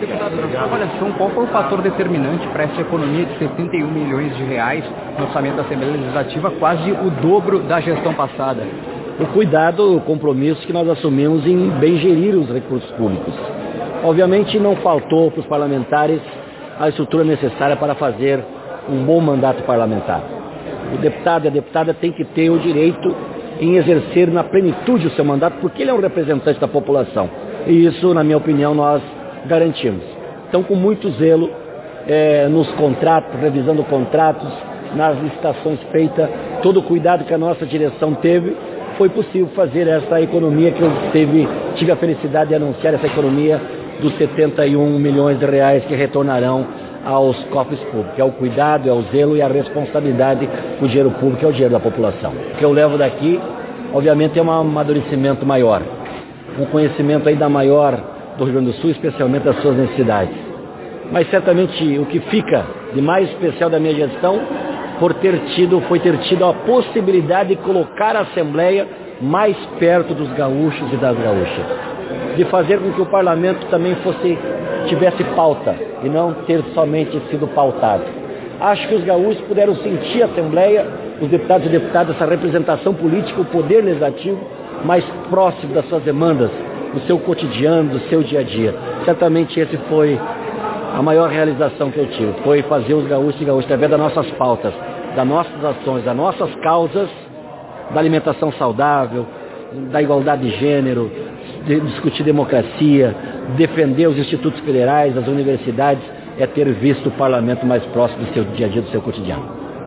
Deputado, na sua avaliação, qual foi o fator determinante para essa economia de 61 milhões de reais no orçamento da Assembleia Legislativa, quase o dobro da gestão passada? O cuidado, o compromisso que nós assumimos em bem gerir os recursos públicos. Obviamente não faltou para os parlamentares a estrutura necessária para fazer um bom mandato parlamentar. O deputado e a deputada têm que ter o direito em exercer na plenitude o seu mandato, porque ele é um representante da população. E isso, na minha opinião, nós garantimos. Então, com muito zelo, nos contratos, revisando contratos, nas licitações feitas, todo o cuidado que a nossa direção teve, foi possível fazer essa economia que eu tive a felicidade de anunciar, essa economia dos 71 milhões de reais que retornarão aos cofres públicos. É o cuidado, é o zelo e a responsabilidade com o dinheiro público, é o dinheiro da população. O que eu levo daqui, obviamente, é um amadurecimento maior, um conhecimento ainda maior do Rio Grande do Sul, especialmente das suas necessidades. Mas certamente o que fica de mais especial da minha gestão foi ter tido a possibilidade de colocar a Assembleia mais perto dos gaúchos e das gaúchas, de fazer com que o parlamento também tivesse pauta e não ter somente sido pautado. Acho que os gaúchos puderam sentir a Assembleia, os deputados e deputadas, essa representação política, o poder legislativo mais próximo das suas demandas, do seu cotidiano, do seu dia a dia. Certamente esse foi a maior realização que eu tive, foi fazer os gaúchos e gaúchas, através das nossas pautas, das nossas ações, das nossas causas, da alimentação saudável, da igualdade de gênero, de discutir democracia, defender os institutos federais, as universidades, é ter visto o parlamento mais próximo do seu dia a dia, do seu cotidiano.